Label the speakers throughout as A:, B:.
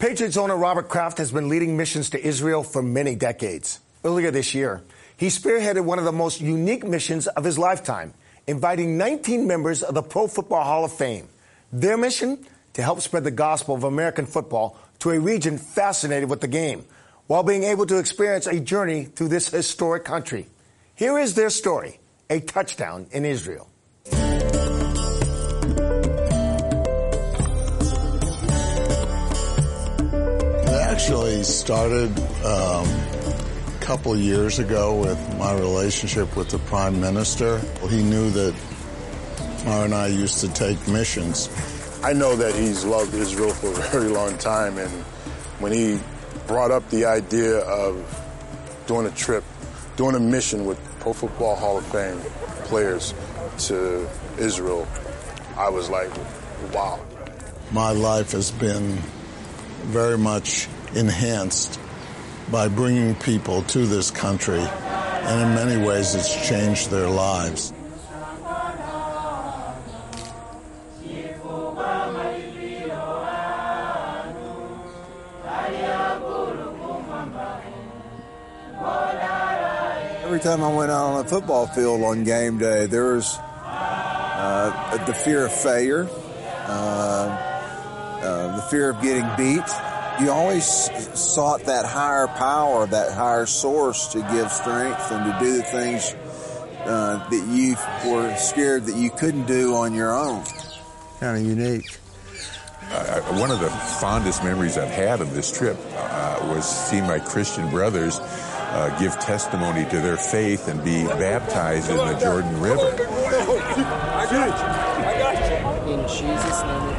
A: Patriots owner Robert Kraft has been leading missions to Israel for many decades. Earlier this year, he spearheaded one of the most unique missions of his lifetime, inviting 19 members of the Pro Football Hall of Fame. Their mission? To help spread the gospel of American football to a region fascinated with the game, while being able to experience a journey through this historic country. Here is their story, a touchdown in Israel.
B: It actually started a couple years ago with my relationship with the Prime Minister. He knew that Mara and I used to take missions. I know that he's loved Israel for a very long time, and when he brought up the idea of doing a trip, doing a mission with Pro Football Hall of Fame players to Israel, I was like, wow. My life has been very much enhanced by bringing people to this country, and in many ways it's changed their lives.
C: Every time I went out on a football field on game day, there was the fear of failure, the fear of getting beat. You always sought that higher power, that higher source to give strength and to do the things that you were scared that you couldn't do on your own. Kind of unique.
D: One of the fondest memories I've had of this trip was seeing my Christian brothers give testimony to their faith and be baptized in the Jordan River.
E: I got you. In Jesus' name.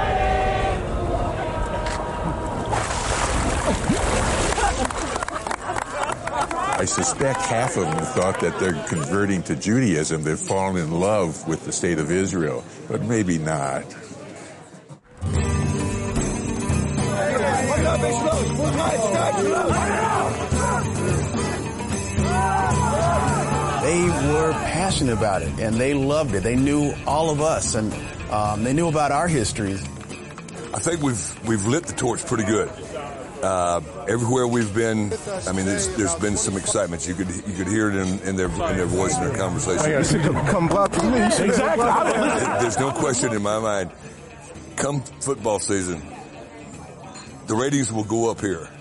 D: I suspect half of them thought that they're converting to Judaism. They've fallen in love with the state of Israel, but maybe not.
F: They were passionate about it, and they loved it. They knew all of us, and they knew about our histories.
G: I think we've lit the torch pretty good. Everywhere we've been, I mean, there's been some excitement. You could hear it in their voice and their conversation.
F: Exactly.
G: There's no question in my mind. Come football season, the ratings will go up here.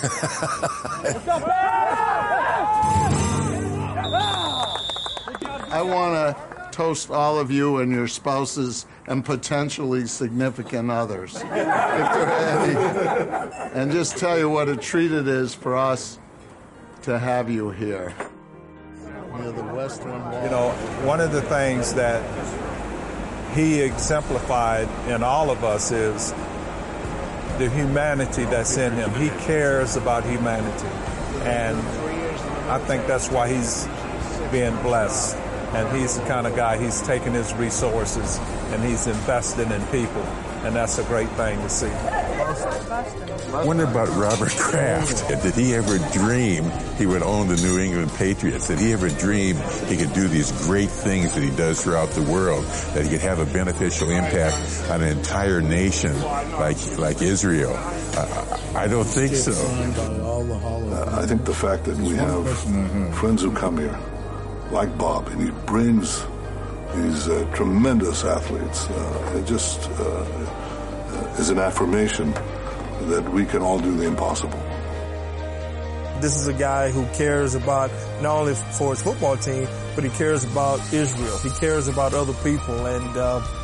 B: I want to toast all of you and your spouses and potentially significant others, if there are any, and just tell you what a treat it is for us to have you here. Near the Western Wall.
H: You know, one of the things that he exemplified in all of us is the humanity that's in him. He cares about humanity, and I think that's why he's being blessed. And he's the kind of guy, he's taking his resources and he's invested in people. And that's a great thing to see.
D: I wonder about Robert Kraft. Did he ever dream he would own the New England Patriots? Did he ever dream he could do these great things that he does throughout the world, that he could have a beneficial impact on an entire nation like Israel? I don't think so.
I: I think the fact that we have friends who come here, like Bob, and he brings these tremendous athletes. It just is an affirmation that we can all do the impossible.
H: This is a guy who cares about not only for his football team, but he cares about Israel. He cares about other people, and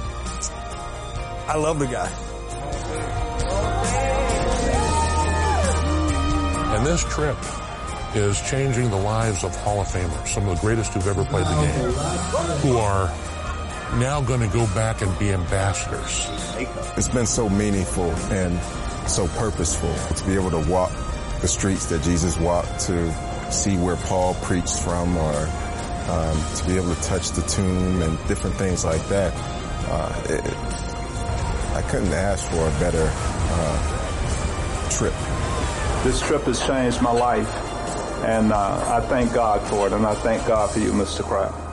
H: I love the guy.
J: And this trip is changing the lives of Hall of Famers, some of the greatest who've ever played the game, who are now going to go back and be ambassadors.
K: It's been so meaningful and so purposeful to be able to walk the streets that Jesus walked, to see where Paul preached from, or to be able to touch the tomb and different things like that. I couldn't ask for a better trip.
L: This trip has changed my life. And I thank God for it, and I thank God for you, Mr. Kraft.